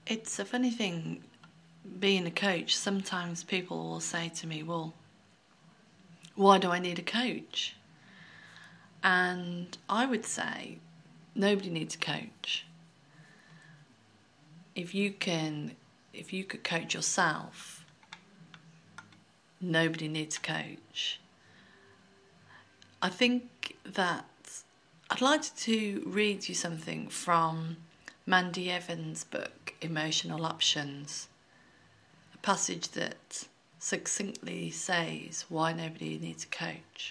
It's a funny thing, being a coach, sometimes people will say to me, well, why do I need a coach? And I would say, nobody needs a coach. If you could coach yourself, nobody needs a coach. I think that I'd like to read you something from Mandy Evans' book, Emotional Options, a passage that succinctly says why nobody needs a coach.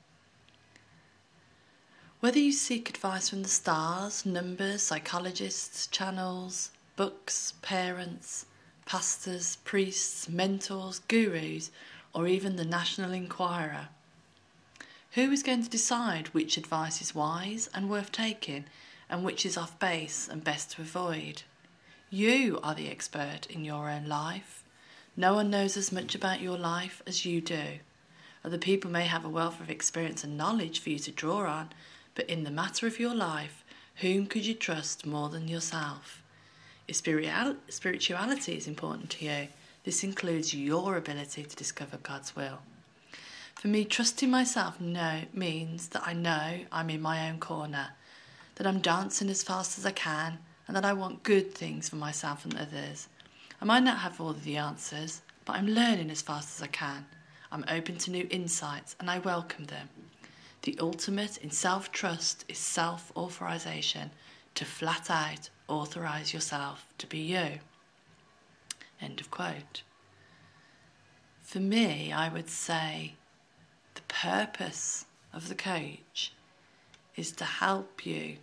Whether you seek advice from the stars, numbers, psychologists, channels, books, parents, pastors, priests, mentors, gurus, or even the National Enquirer, who is going to decide which advice is wise and worth taking and which is off base and best to avoid? You are the expert in your own life. No one knows as much about your life as you do. Other people may have a wealth of experience and knowledge for you to draw on, but in the matter of your life, whom could you trust more than yourself? If spirituality is important to you, this includes your ability to discover God's will. For me, trusting myself means that I know I'm in my own corner, that I'm dancing as fast as I can, and that I want good things for myself and others. I might not have all of the answers, but I'm learning as fast as I can. I'm open to new insights and I welcome them. The ultimate in self-trust is self-authorization, to flat out authorize yourself to be you. End of quote. For me, I would say the purpose of the coach is to help you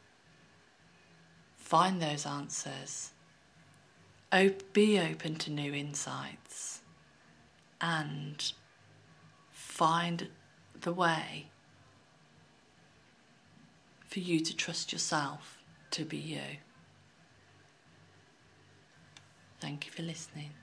find those answers, be open to new insights, and find the way for you to trust yourself to be you. Thank you for listening.